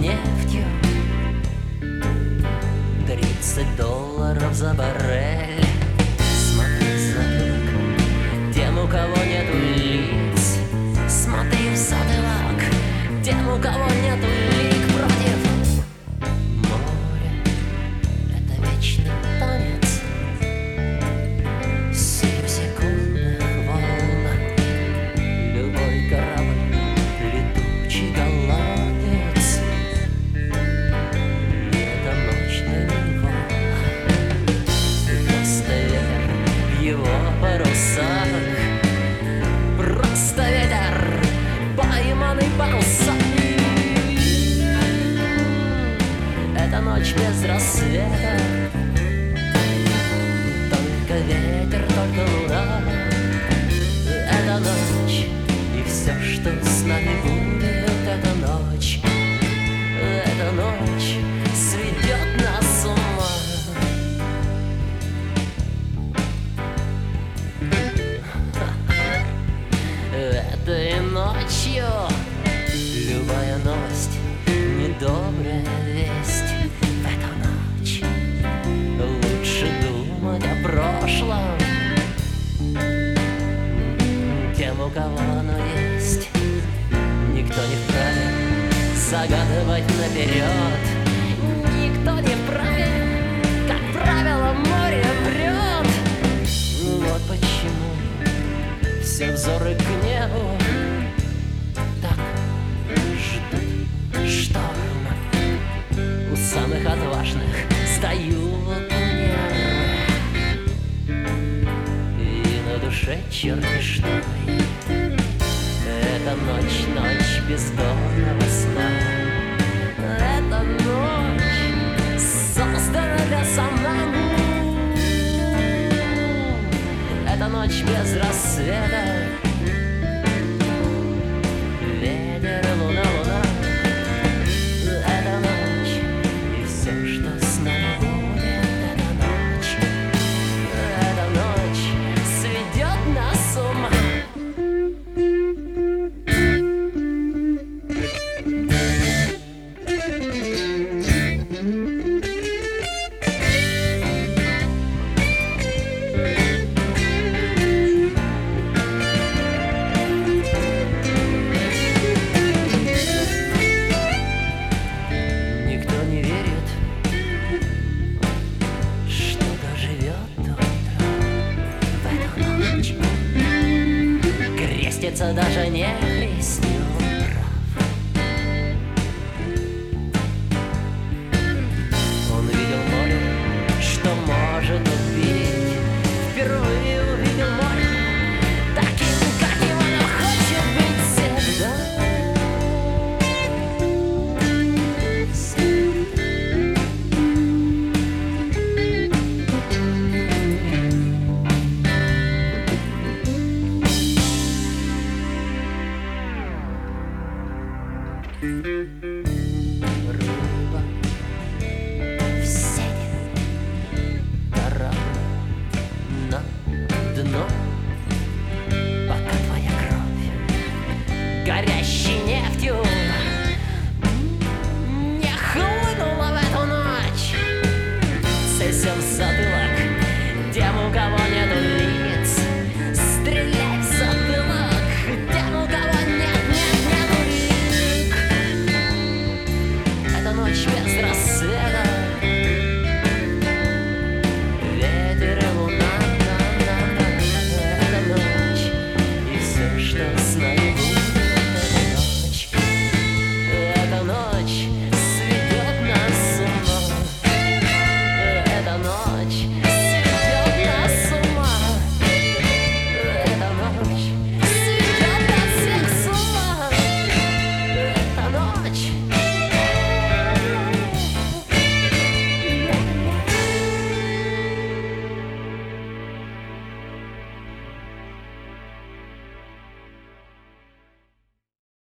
нефтью. $30 за баррель. Смотри в затылок тем, у кого нету лиц. Смотри в затылок тем, у кого нету лик. Против моря — это вечный танец сиюсекундных волн. Любой корабль — летучий голландец. Это ночь для него. Просто ветер в его парусах. Просто ветер, пойманный парусами. Это ночь без рассвета. Только ветер, только луна. Это ночь, и все, что с нами будет. Это ночь сведет нас с ума. Этой ночью любая новость — недобрая весть. В эту ночь лучше думать о прошлом. Тем, у кого оно есть, никто не вправе загадывать наперед. Никто не вправе, как правило, море врет. Вот почему все взоры к небу так ждут шторма. У самых отважных встают нервы, и на душе черный шной. Это ночь бездонного сна. Это ночь создана для сомнамбул. Это ночь без рассвета. Ветер, луна, луна. Это ночь, и все, что с нами будет. Эта ночь сведет нас с ума. Никто не верит, что доживет до утра. В эту ночь крестится даже не христиан. Он видел море, что может убить. Впервые увидел море таким, каким оно хочет быть всегда. Рыба в сети, корабль на дно. Пока твоя кровь горящей нефтью